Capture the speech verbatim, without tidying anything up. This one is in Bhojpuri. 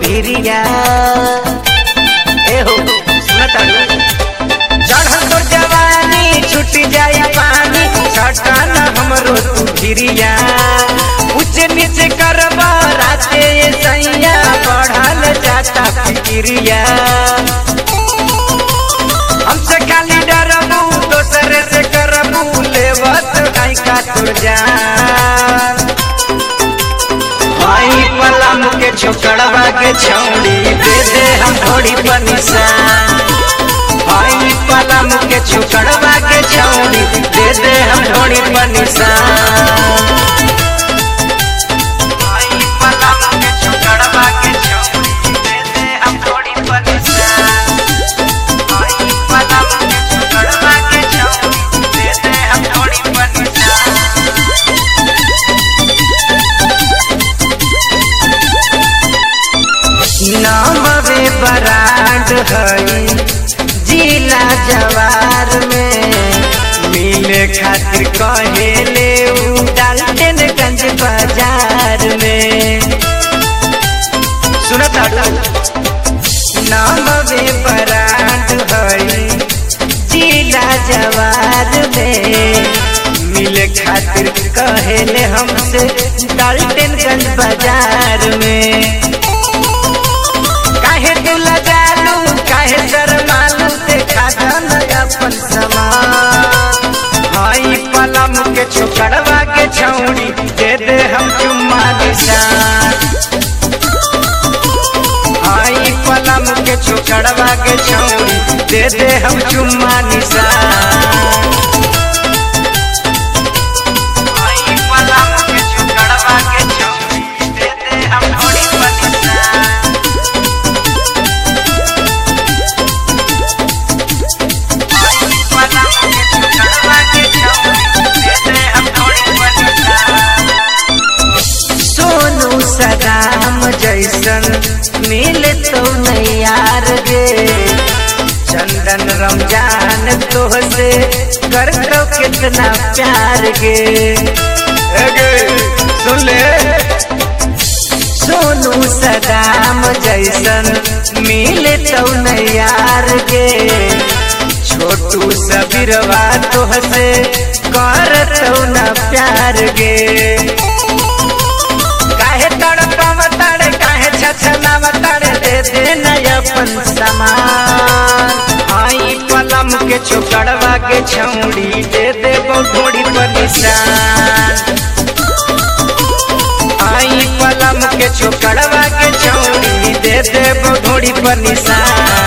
भिरिया ए हो सुनता चढ़ल तो जवानी छूट जाए पानी सटन हमरो तू भिरिया ऊंचे नीचे करबा राते सैया बढ़ल जाता फिक्रिया हमसे खाली डरबू दोसरे से करबू लेवत नहीं का तुर जान भाई पलम के छोकड़वा के छौड़ी दे दे हम थोड़ी पनिशान भाई पलम के छोकड़वा के छौड़ी दे दे हम थोड़ी पनिशान भाई पलम के छोकड़वा के छौड़ी दे दे हम थोड़ी पनिशान भाई पलम के छोकड़वा के छौड़ी दे दे हम थोड़ी पनिशान नामवे बरांड हई जिला जवार में मिले खातिर कहेले डाल्टनगंज बाजार में सुनता नामवे बरांड हई जिला जवार में मिले खातिर कहेले हमसे डाल्टनगंज बाजार में काहे तू लगालू काहे शर्मालू देखा जान अपन समान भाई पलम के छोकड़वा के छौड़ी दे दे हम चुम्मा निशान भाई पलम के छोकड़वा के छौड़ी दे दे हम चुम्मा निशान भाई पलम के छोकड़वा के छौड़ी दे दे हम थोड़ी पनिशान सोनू सदाम जैसन मिले तो नहीं यार गे चंदन रमजान तो से कर तो कितना प्यार गे सुन ले सोनू सदाम जैसन मिले तो नहीं यार गे छोटू सबीरवा तो से कर तो न प्यार गे काहे तड़पम तड़े काहे छछनाव तड़े दे दे न अपन समान आई पलम के छोकड़वा के छौड़ी दे दे थोड़ी परेशान आई पलम के छोकड़वा के छौड़ी दे दे थोड़ी परेशान।